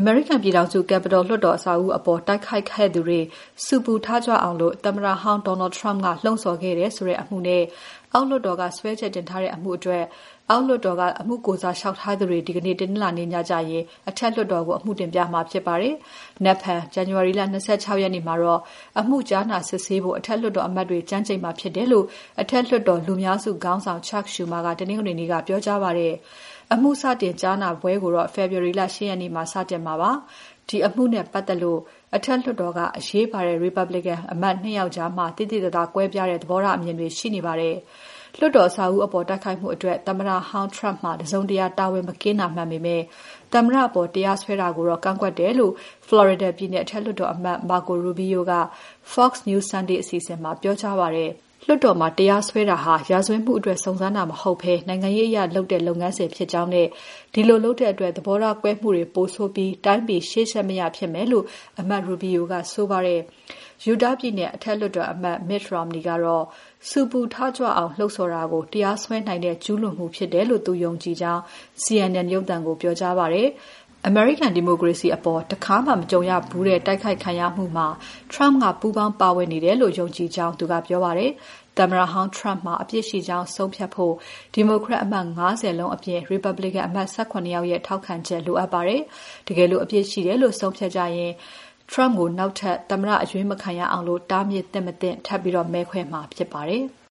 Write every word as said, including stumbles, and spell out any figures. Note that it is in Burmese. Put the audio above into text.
American ပြည်ထောင်စု Capitol လွှတ်တော်အဆောက်အဦအပေါ်တိုက်ခိုက်ခဲ့သူတွေဆူပူထကြွအောင်လို့သမ္မတဟောင်း Donald Trump ကလှုံ့ဆော်ခဲ့တယ်ဆိုတဲ့အမှုနဲ့အောက်လွှတ်တော်ကစွဲချက်တင်ထားတဲ့အမှုအတွက်အောက်လွှတ်တော်ကအမှုကိုစားလျှောက်ထားသူတွေဒီကနေ့တနင်္လာနေ့ညကျရင်အထက်လွှတ်တော်ကိုအမှုတင်ပြမှာဖြစ်ပါတယ်။ နက်ဖြန် ဇန်နဝါရီလ၂၆ရက်နေ့မှာတော့အမှုကြားနာစစ်ဆေးဖို့အထက်လွှတ်တော်အမတ်တွေကြမ်းကြိတ်မှာဖြစ်တယ်လို့အထက်လွှတ်တော်လူများစုခေါင်းဆောင် Chuck Schumer ကတနင်္ဂနွေနေ့ကပြောကြားပါတယ်။အမှုစတင်ကြားနာပွဲကိုတော့ ဖေဖော်ဝါရီလ၈ရက်နေ့မှာစတင်မှာပါ။ဒီအမှုနဲ့ပတ်သက်လို့အထက်လွှတ်တော်ကအရေးပါတဲ့ Republican အမတ်နှစ်ယောက်ကြားမှာတိတိကျကျကွဲပြားတဲ့သဘောထားအမြင်တွေရှိနေပါတယ်။လွှတ်တော်အဆောက်အဦအပေါ်တိုက်ခိုက်မှုအတွက်သမ္မတဟောင်း Trump မှာတစုံတရာတာဝန်မကင်းတာမှန်ပေမဲ့သမ္မတအပေါ်တရားစွဲတာကိုတော့ကန့်ကွက်တယ်လို့ Florida ပြည်နယ်အထက်လွှတ်တော်အမတ် Marco Rubio က Fox News Sunday အစီအစဉ်မှာပြောကြားပါတယ်။လွှတ်တော်မှာတရားစွဲတာဟာရာဇဝတ်မှုအတွက်စုံစမ်းတာမဟုတ်ဘဲနိုင်ငံရေးအရလုပ်တဲ့လုပ်ငန်းစဉ်ဖြစ်ကြောင်းနဲ့ဒီလိုလုပ်တဲ့အတွက်သဘောထားကွဲမှုတွေပိုဆိုးပြီးတိုင်းပြည်ရှေ့ဆက်မရဖြစ်မယ်လို့အမတ် Rubio ကဆိုပါတယ်။ Utah ပြည်နယ်အထက်လွှတ်တော်အမတ် Mitt Romney ကတော့ဆူပူထကြွအောင်လှုံ့ဆော်တာကိုတရားစွဲနိုင်တဲ့ကျူးလွန်မှုဖြစ်တယ်လို့သူယုံကြည်ကြောင်း C N N ရုပ်သံကိုပြောကြားပါတယ်။ American Democracy အပေါ်တခါမှမကြုံရဘူးတဲ့တိုက်ခိုက်ခံရမှုမှာ Trump ကပူးပေါင်းပါဝင်နေတယ်လို့ယုံကြည်ကြောင်းသူကပြောပါတယ်။သမ္မတဟောင်း Trump မှာအပြစ်ရှိကြောင်းဆုံးဖြတ်ဖို့ Democrat အမတ်၅၀လုံးအပြင် Republican အမတ်၁၇ယောက်ရဲ့ထောက်ခံချက်လိုအပ်ပါတယ်။တကယ်လို့အပြစ်ရှိတယ်လို့ဆုံးဖြတ်ကြရင် Trump ကိုနောက်ထပ်သမ္မတအရွေးမခံရအောင်တားမြစ်သင့်မသင့်ထပ်ပြီးမဲခွဲမှာဖြစ်ပါတယ်။